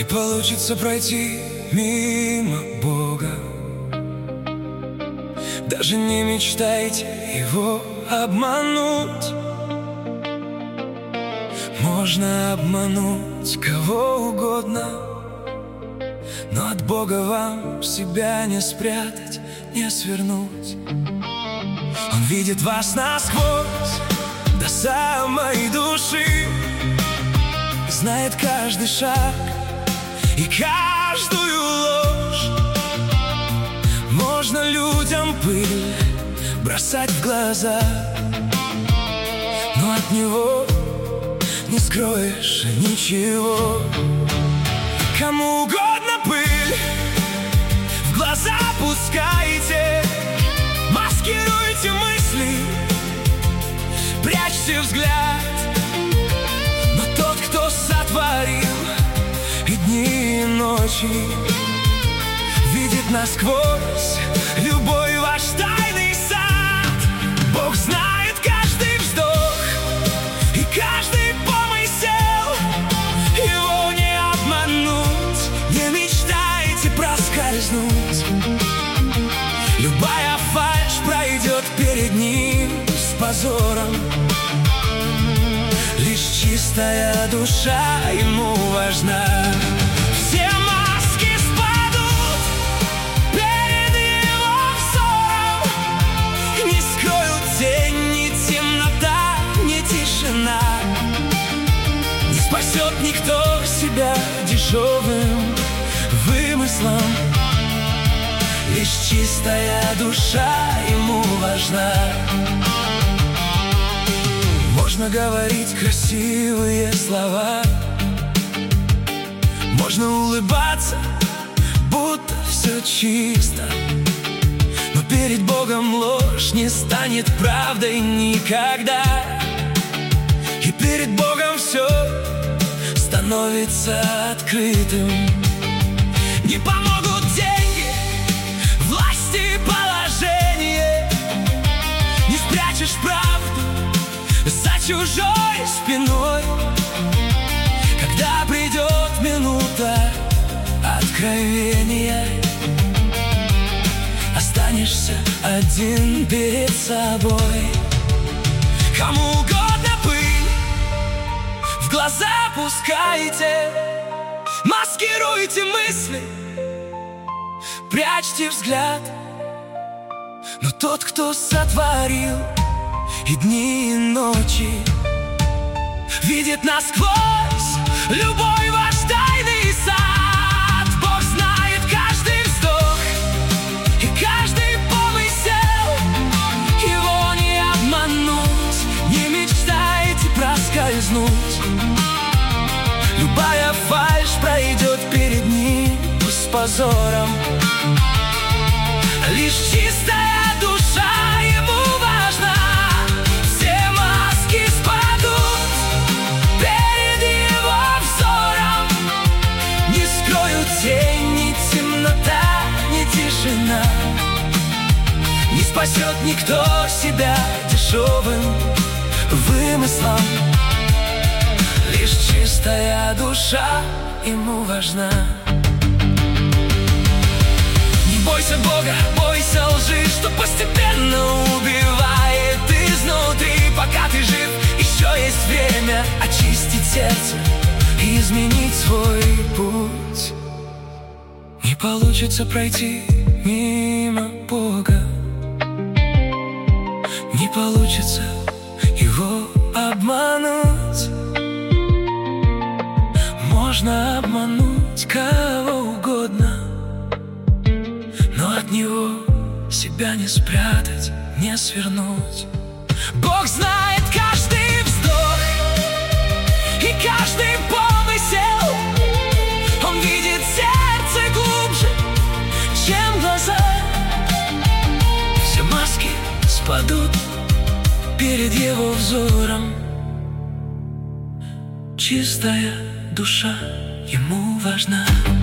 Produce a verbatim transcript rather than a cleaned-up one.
получится пройти мимо Бога. Даже не мечтайте его обмануть. Можно обмануть кого угодно, но от Бога вам себя не спрятать, не свернуть. Он видит вас насквозь, до самой души, знает каждый шаг и каждую ложь. Можно людям пыль бросать в глаза, но от него не скроешь ничего. Кому угодно пыль в глаза пускайте, маскируйте мысли, прячьте взгляд. Но тот, кто сотворил и дни, и ночи, видит насквозь любой ваш тайный сад. Бог знает каждый вздох и каждый помысел, его не обмануть. Не мечтайте проскользнуть, любая фальшь пройдет перед ним с позором. Лишь чистая душа ему важна. Все маски спадут перед его взором, не скроют тень, ни темнота, ни тишина. Не спасет никто себя дешевым вымыслом. Лишь чистая душа ему важна. Можно говорить красивые слова, можно улыбаться, будто все чисто, но перед Богом ложь не станет правдой никогда. И перед Богом все становится открытым. Не помогут деньги, власть и положение, не спрячешь правду за чужой спиной. Когда придет минута откровения, останешься один перед собой. Кому угодно пыль в глаза пускайте, маскируйте мысли, прячьте взгляд. Но тот, кто сотворил и дни, и ночи, видит насквозь любой ваш тайный сад. Бог знает каждый вздох и каждый помысел, его не обмануть. Не мечтайте проскользнуть, любая фальшь пройдет перед ним с позором. Лишь чистая душа ему важна. Все маски спадут перед его взором, не скроют тень, ни темнота, ни тишина. Не спасет никто себя дешевым вымыслом. Лишь чистая душа ему важна. Не бойся Бога, бойся лжи, что постепенно убивает изнутри. Пока ты жив, еще есть время очистить сердце и изменить свой путь. Не получится пройти мимо Бога, не получится его обмануть. Можно обмануть кого угодно, но от него себя не спрятать, не свернуть. Бог знает каждый вздох и каждый помысел. Он видит сердце глубже, чем глаза. Все маски спадут перед его взором. Чистая душа ему важна.